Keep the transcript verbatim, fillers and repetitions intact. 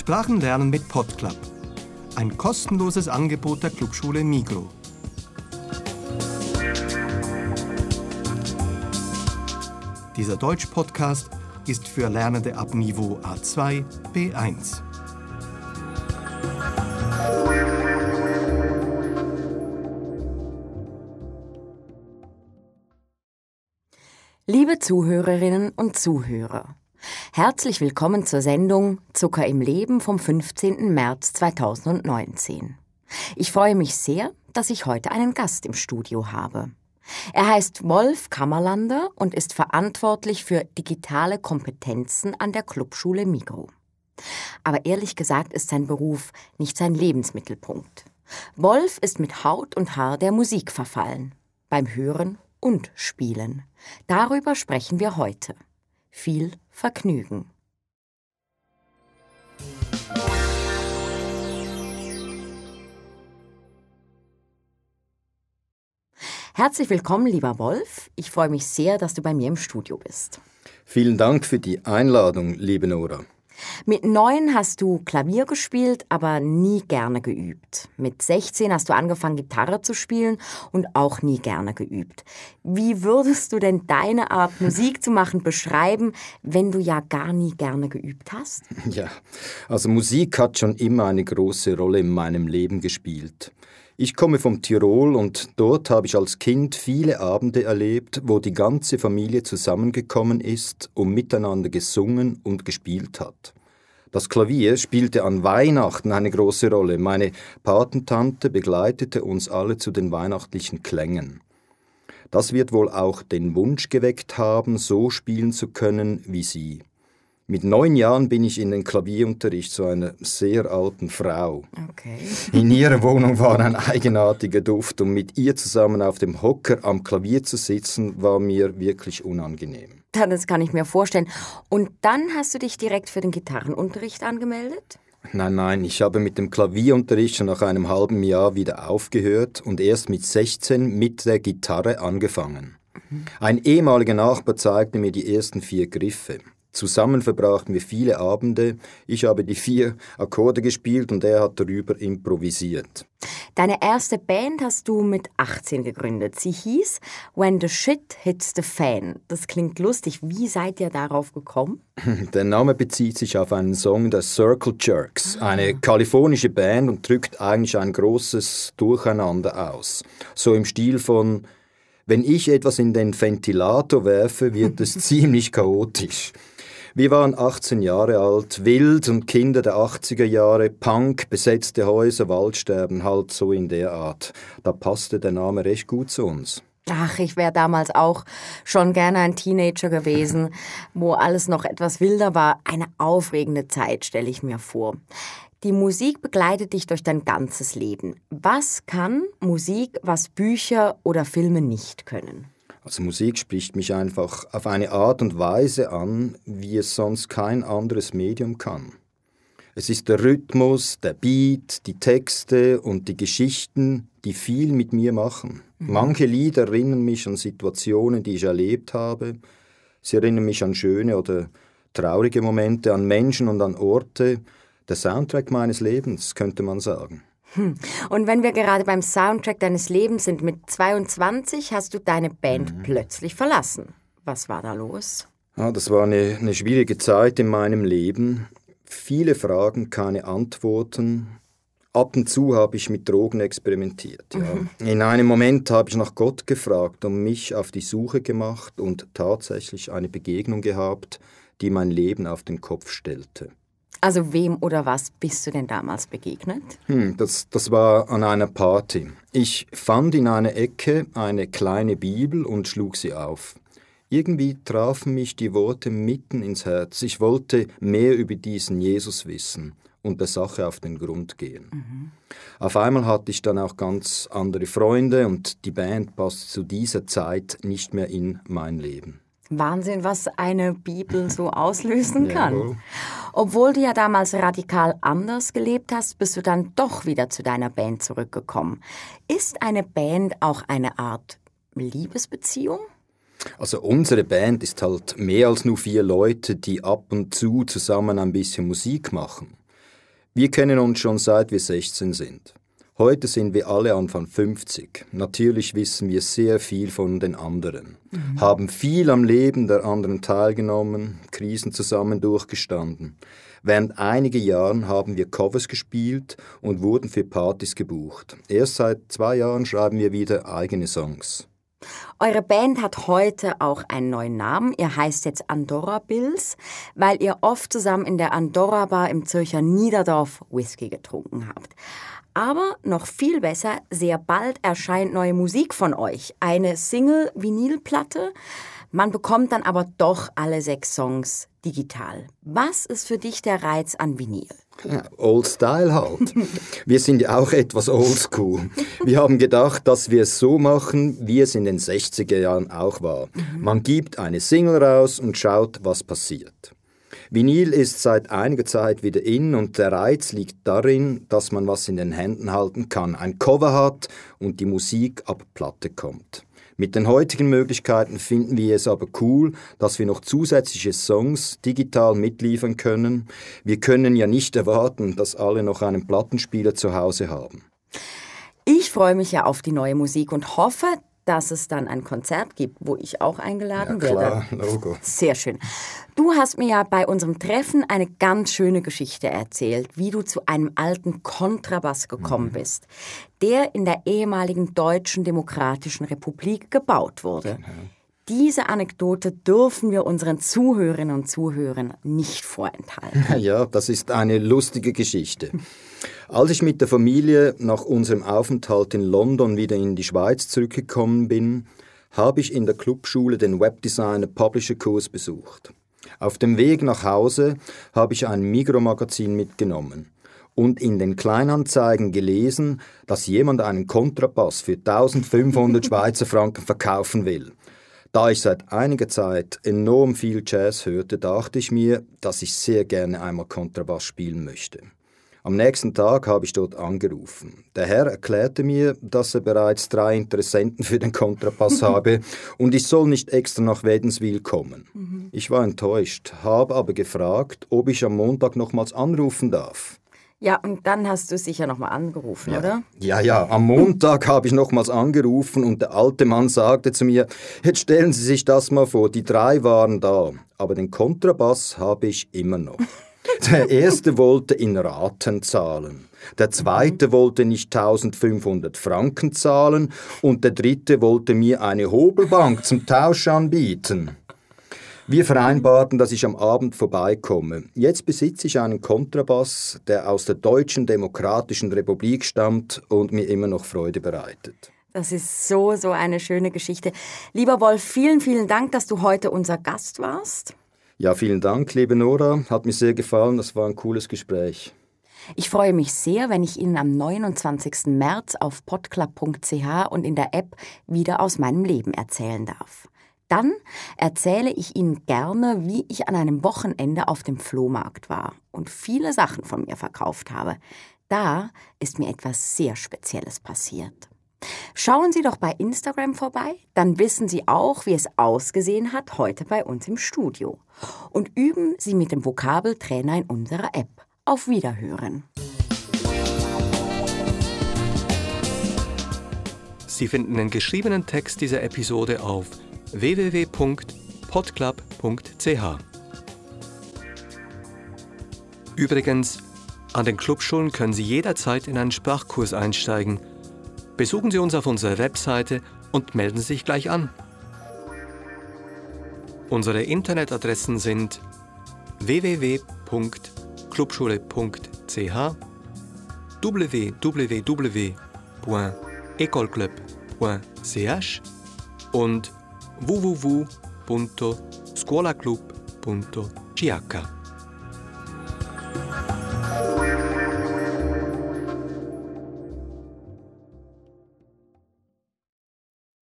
Sprachenlernen mit PodClub. Ein kostenloses Angebot der Clubschule Migros. Dieser Deutsch-Podcast ist für Lernende ab Niveau A zwei, B eins. Liebe Zuhörerinnen und Zuhörer, herzlich willkommen zur Sendung Zucker im Leben vom fünfzehnten März zweitausendneunzehn. Ich freue mich sehr, dass ich heute einen Gast im Studio habe. Er heißt Wolf Kammerlander und ist verantwortlich für digitale Kompetenzen an der Clubschule Migros. Aber ehrlich gesagt ist sein Beruf nicht sein Lebensmittelpunkt. Wolf ist mit Haut und Haar der Musik verfallen, beim Hören und Spielen. Darüber sprechen wir heute. Viel Vergnügen. Herzlich willkommen, lieber Wolf. Ich freue mich sehr, dass du bei mir im Studio bist. Vielen Dank für die Einladung, liebe Nora. Mit neun hast du Klavier gespielt, aber nie gerne geübt. Mit sechzehn hast du angefangen, Gitarre zu spielen und auch nie gerne geübt. Wie würdest du denn deine Art, Musik zu machen, beschreiben, wenn du ja gar nie gerne geübt hast? Ja, also Musik hat schon immer eine große Rolle in meinem Leben gespielt. Ich komme vom Tirol und dort habe ich als Kind viele Abende erlebt, wo die ganze Familie zusammengekommen ist und miteinander gesungen und gespielt hat. Das Klavier spielte an Weihnachten eine große Rolle. Meine Patentante begleitete uns alle zu den weihnachtlichen Klängen. Das wird wohl auch den Wunsch geweckt haben, so spielen zu können wie sie. Mit neun Jahren bin ich in den Klavierunterricht zu einer sehr alten Frau. Okay. In ihrer Wohnung war ein eigenartiger Duft und mit ihr zusammen auf dem Hocker am Klavier zu sitzen, war mir wirklich unangenehm. Das kann ich mir vorstellen. Und dann hast du dich direkt für den Gitarrenunterricht angemeldet? Nein, nein, ich habe mit dem Klavierunterricht schon nach einem halben Jahr wieder aufgehört und erst mit sechzehn mit der Gitarre angefangen. Mhm. Ein ehemaliger Nachbar zeigte mir die ersten vier Griffe. Zusammen verbrachten wir viele Abende. Ich habe die vier Akkorde gespielt und er hat darüber improvisiert. Deine erste Band hast du mit achtzehn gegründet. Sie hieß When the Shit Hits the Fan. Das klingt lustig. Wie seid ihr darauf gekommen? Der Name bezieht sich auf einen Song der Circle Jerks, ah. eine kalifornische Band und drückt eigentlich ein großes Durcheinander aus. So im Stil von: Wenn ich etwas in den Ventilator werfe, wird es ziemlich chaotisch. Wir waren achtzehn Jahre alt, wild und Kinder der achtziger Jahre, Punk, besetzte Häuser, Waldsterben, halt so in der Art. Da passte der Name recht gut zu uns. Ach, ich wäre damals auch schon gerne ein Teenager gewesen, wo alles noch etwas wilder war. Eine aufregende Zeit, stelle ich mir vor. Die Musik begleitet dich durch dein ganzes Leben. Was kann Musik, was Bücher oder Filme nicht können? Also Musik spricht mich einfach auf eine Art und Weise an, wie es sonst kein anderes Medium kann. Es ist der Rhythmus, der Beat, die Texte und die Geschichten, die viel mit mir machen. Mhm. Manche Lieder erinnern mich an Situationen, die ich erlebt habe. Sie erinnern mich an schöne oder traurige Momente, an Menschen und an Orte. Der Soundtrack meines Lebens, könnte man sagen. Und wenn wir gerade beim Soundtrack deines Lebens sind, mit zweiundzwanzig hast du deine Band mhm. plötzlich verlassen. Was war da los? Ja, das war eine, eine schwierige Zeit in meinem Leben. Viele Fragen, keine Antworten. Ab und zu habe ich mit Drogen experimentiert. Ja. Mhm. In einem Moment habe ich nach Gott gefragt und mich auf die Suche gemacht und tatsächlich eine Begegnung gehabt, die mein Leben auf den Kopf stellte. Also wem oder was bist du denn damals begegnet? Hm, das, das war an einer Party. Ich fand in einer Ecke eine kleine Bibel und schlug sie auf. Irgendwie trafen mich die Worte mitten ins Herz. Ich wollte mehr über diesen Jesus wissen und der Sache auf den Grund gehen. Mhm. Auf einmal hatte ich dann auch ganz andere Freunde und die Band passte zu dieser Zeit nicht mehr in mein Leben. Wahnsinn, was eine Bibel so auslösen kann. Ja. Obwohl du ja damals radikal anders gelebt hast, bist du dann doch wieder zu deiner Band zurückgekommen. Ist eine Band auch eine Art Liebesbeziehung? Also unsere Band ist halt mehr als nur vier Leute, die ab und zu zusammen ein bisschen Musik machen. Wir kennen uns schon seit wir sechzehn sind. Heute sind wir alle Anfang fünfzig. Natürlich wissen wir sehr viel von den anderen, mhm. haben viel am Leben der anderen teilgenommen, Krisen zusammen durchgestanden. Während einiger Jahren haben wir Covers gespielt und wurden für Partys gebucht. Erst seit zwei Jahren schreiben wir wieder eigene Songs. Eure Band hat heute auch einen neuen Namen. Ihr heißt jetzt Andorra Bills, weil ihr oft zusammen in der Andorra Bar im Zürcher Niederdorf Whisky getrunken habt. Aber noch viel besser, sehr bald erscheint neue Musik von euch. Eine Single-Vinylplatte. Man bekommt dann aber doch alle sechs Songs digital. Was ist für dich der Reiz an Vinyl? Ja, Old Style halt. Wir sind ja auch etwas oldschool. Wir haben gedacht, dass wir es so machen, wie es in den sechziger Jahren auch war. Mhm. Man gibt eine Single raus und schaut, was passiert. Vinyl ist seit einiger Zeit wieder in und der Reiz liegt darin, dass man was in den Händen halten kann, ein Cover hat und die Musik ab Platte kommt. Mit den heutigen Möglichkeiten finden wir es aber cool, dass wir noch zusätzliche Songs digital mitliefern können. Wir können ja nicht erwarten, dass alle noch einen Plattenspieler zu Hause haben. Ich freue mich ja auf die neue Musik und hoffe, dass es dann ein Konzert gibt, wo ich auch eingeladen ja, klar, werde. Logo. Sehr schön. Du hast mir ja bei unserem Treffen eine ganz schöne Geschichte erzählt, wie du zu einem alten Kontrabass gekommen mhm. bist, der in der ehemaligen Deutschen Demokratischen Republik gebaut wurde. Genau. Diese Anekdote dürfen wir unseren Zuhörerinnen und Zuhörern nicht vorenthalten. Ja, das ist eine lustige Geschichte. Als ich mit der Familie nach unserem Aufenthalt in London wieder in die Schweiz zurückgekommen bin, habe ich in der Clubschule den Webdesigner-Publisher-Kurs besucht. Auf dem Weg nach Hause habe ich ein Migros-Magazin mitgenommen und in den Kleinanzeigen gelesen, dass jemand einen Kontrabass für eintausendfünfhundert Schweizer Franken verkaufen will. Da ich seit einiger Zeit enorm viel Jazz hörte, dachte ich mir, dass ich sehr gerne einmal Kontrabass spielen möchte. Am nächsten Tag habe ich dort angerufen. Der Herr erklärte mir, dass er bereits drei Interessenten für den Kontrabass habe und ich soll nicht extra nach Wädenswil kommen. Mhm. Ich war enttäuscht, habe aber gefragt, ob ich am Montag nochmals anrufen darf. Ja, und dann hast du sicher nochmal angerufen, ja. oder? Ja, ja, am Montag habe ich nochmals angerufen und der alte Mann sagte zu mir, jetzt stellen Sie sich das mal vor, die drei waren da, aber den Kontrabass habe ich immer noch. Der erste wollte in Raten zahlen, der zweite mhm. wollte nicht eintausendfünfhundert Franken zahlen und der dritte wollte mir eine Hobelbank zum Tausch anbieten. Wir vereinbarten, dass ich am Abend vorbeikomme. Jetzt besitze ich einen Kontrabass, der aus der Deutschen Demokratischen Republik stammt und mir immer noch Freude bereitet. Das ist so, so eine schöne Geschichte. Lieber Wolf, vielen, vielen Dank, dass du heute unser Gast warst. Ja, vielen Dank, liebe Nora. Hat mir sehr gefallen. Das war ein cooles Gespräch. Ich freue mich sehr, wenn ich Ihnen am neunundzwanzigsten März auf podclub punkt c h und in der App wieder aus meinem Leben erzählen darf. Dann erzähle ich Ihnen gerne, wie ich an einem Wochenende auf dem Flohmarkt war und viele Sachen von mir verkauft habe. Da ist mir etwas sehr Spezielles passiert. Schauen Sie doch bei Instagram vorbei, dann wissen Sie auch, wie es ausgesehen hat heute bei uns im Studio. Und üben Sie mit dem Vokabeltrainer in unserer App. Auf Wiederhören. Sie finden den geschriebenen Text dieser Episode auf w w w punkt podclub punkt c h. Übrigens, an den Clubschulen können Sie jederzeit in einen Sprachkurs einsteigen. Besuchen Sie uns auf unserer Webseite und melden Sie sich gleich an. Unsere Internetadressen sind w w w punkt clubschule punkt c h, w w w punkt ecolclub punkt c h und w w w punto scuolaclub punto c h.